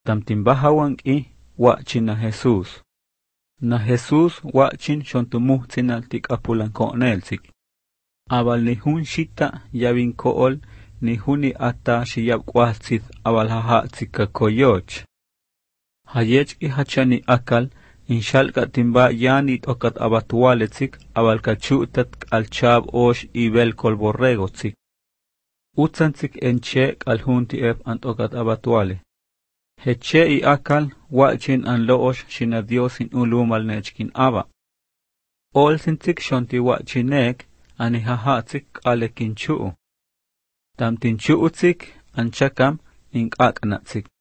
Tamtimbahawanki wa'chin na Jesús. Na Jesús wa'chin xontumuhtzinaltik apulanko'nelzik. Abal nihun shita yabin ko'ol nihuni ata xiyabkwahtzit abal haha'tzik kakoyoch. Hayechki hachani akal inshalka timba yanit okat abatualetzik abal kachu'tat kalchab osh ibel kolborregotzik. Utzantzik enche kalhunti eb ant okat abatuale. Heche I akal wa'chin an loosh shina Diosin ulumal nechkin aba. Olsintzik shonti wa'chinek ani haha'tzik alekin chu'u. Tamtin chu'utzik anchakam ink'ak'natzik.